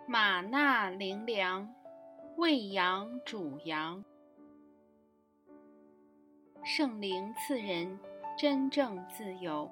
玛纳灵粮，喂养主羊。圣灵赐人真正自由。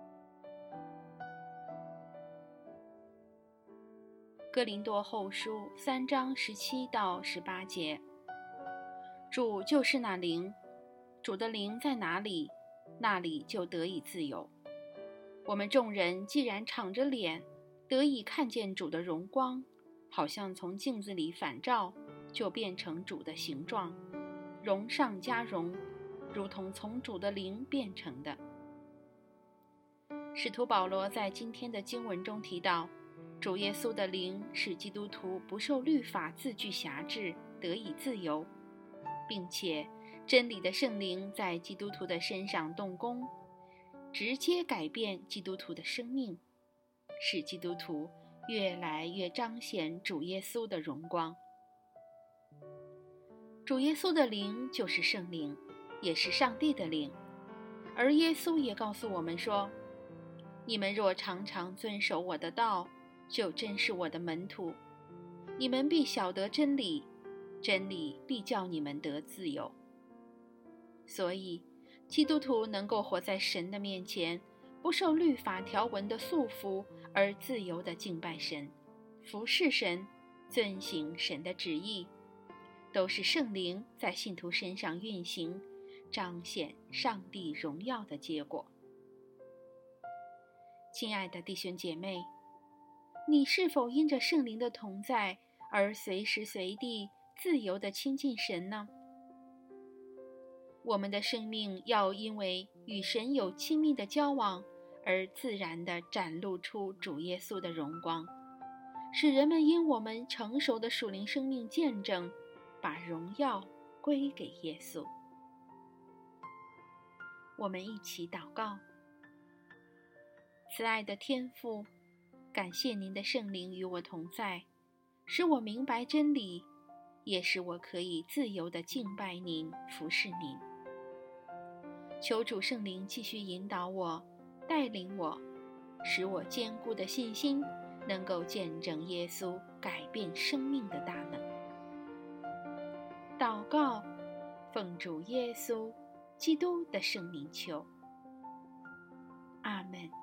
哥林多后书3章17到18节，主就是那灵，主的灵在哪里，那里就得以自由。我们众人既然敞着脸，得以看见主的荣光，好像从镜子里反照，就变成主的形状，荣上加荣，如同从主的灵变成的。使徒保罗在今天的经文中提到，主耶稣的灵使基督徒不受律法字句辖制，得以自由，并且真理的圣灵在基督徒的身上动工，直接改变基督徒的生命，使基督徒越来越彰显主耶稣的荣光。主耶稣的灵就是圣灵，也是上帝的灵，而耶稣也告诉我们说，你们若常常遵守我的道，就真是我的门徒，你们必晓得真理，真理必叫你们得自由。所以基督徒能够活在神的面前，不受律法条文的束缚，而自由地敬拜神，服侍神，遵行神的旨意，都是圣灵在信徒身上运行，彰显上帝荣耀的结果。亲爱的弟兄姐妹，你是否因着圣灵的同在而随时随地自由地亲近神呢？我们的生命要因为与神有亲密的交往，而自然地展露出主耶稣的荣光，使人们因我们成熟的属灵生命见证，把荣耀归给耶稣。我们一起祷告。慈爱的天父，感谢您的圣灵与我同在，使我明白真理，也使我可以自由地敬拜您，服侍您。求主圣灵继续引导我，带领我，使我坚固的信心能够见证耶稣改变生命的大能。祷告，奉主耶稣基督的圣名求，阿们。